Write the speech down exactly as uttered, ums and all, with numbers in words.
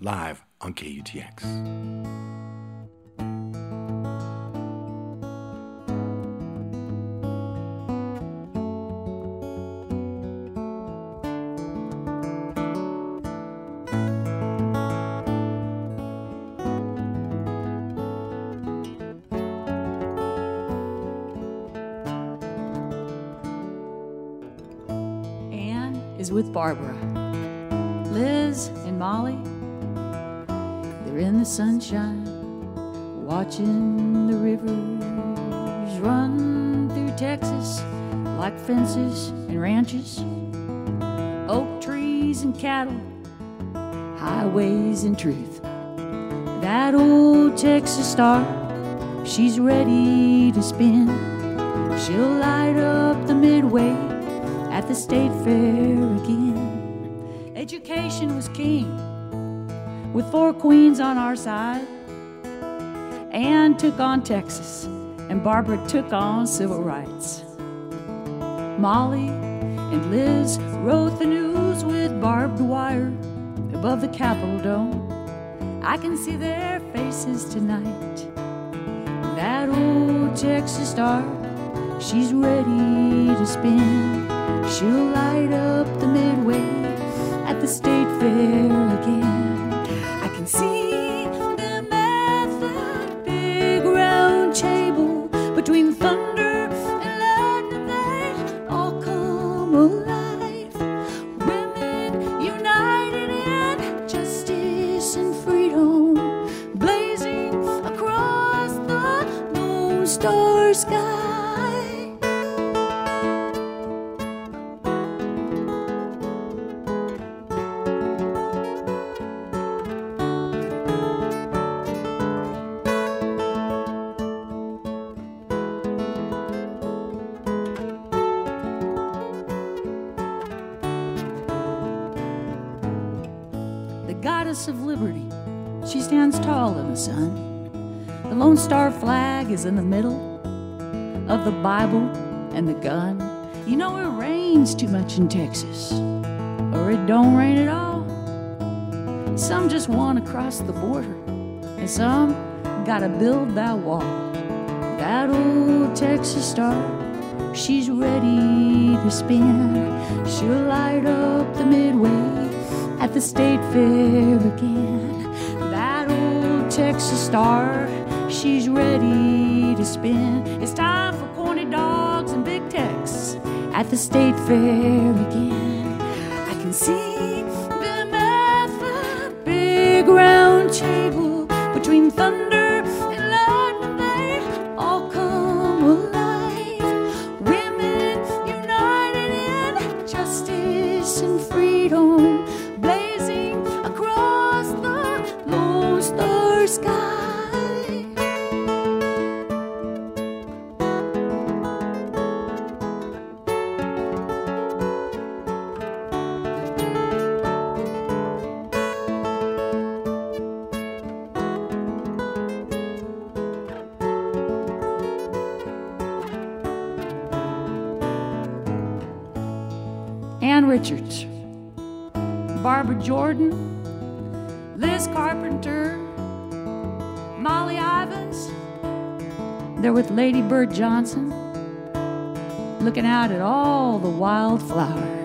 live on K U T X. Is with Barbara. Liz and Molly, they're in the sunshine, watching the rivers run through Texas like fences and ranches, oak trees and cattle, highways and truth. That old Texas star, she's ready to spin. She'll light up the midway at the state fair again. Education was king, with four queens on our side. Ann took on Texas, and Barbara took on civil rights. Molly and Liz wrote the news with barbed wire above the Capitol dome. I can see their faces tonight. That old Texas star, she's ready to spin. She'll light up the midway at the state fair again. I can see the method, big round table between thunder and lightning. They all come alive. Women united in justice and freedom, blazing across the Lone Star sky. Goddess of liberty, she stands tall in the sun. The Lone Star flag is in the middle of the Bible and the gun. You know it rains too much in Texas, or it don't rain at all. Some just want to cross the border, and some gotta build that wall. That old Texas star, she's ready to spin. She'll light up the midway at the state fair again. That old Texas star, she's ready to spin. It's time for corny dogs and big Tex at the state fair again. I can see the method, big round table between thunder and lightning. They all come alive. Women united in justice and freedom, blazing across the Lone Star sky. Ann Richards, Barbara Jordan, Liz Carpenter, Molly Ivins. They're with Lady Bird Johnson, looking out at all the wildflowers.